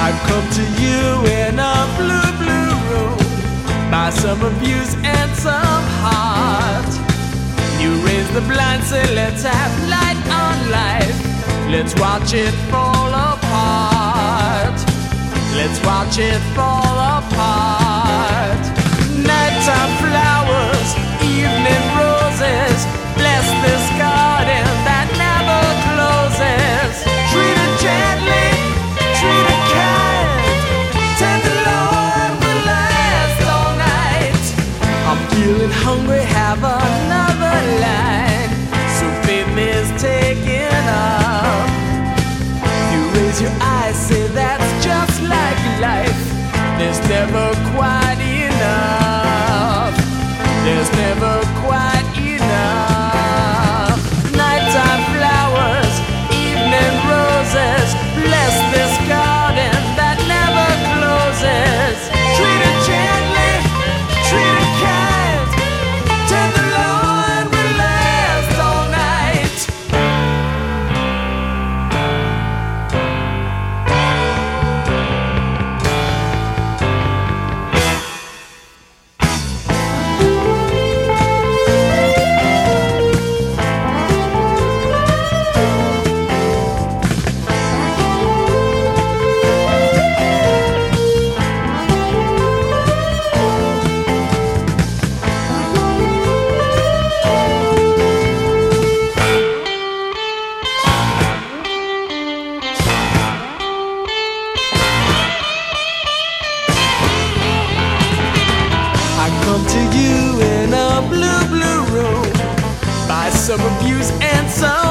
I've come to you in a blue, blue room. Buy some abuse and some heart. You raise the blind, say let's have light on life. Let's watch it fall apart. Let's watch it fall apart. Nighttime flowers, evening roses, bless this garden that never closes. Treat it gently, treat it kind. Tender Lord will last all night. I'm feeling hungry, have another line. So faith is taking up. You raise your eyes, say that's just like life. There's never quite enough. There's never quite enough. Nighttime flowers, evening roses, bless this garden that never closes. Treat it gently, treat it kind. Tender Lord will last all night. I come to you in a blue, blue room. Buy some abuse and some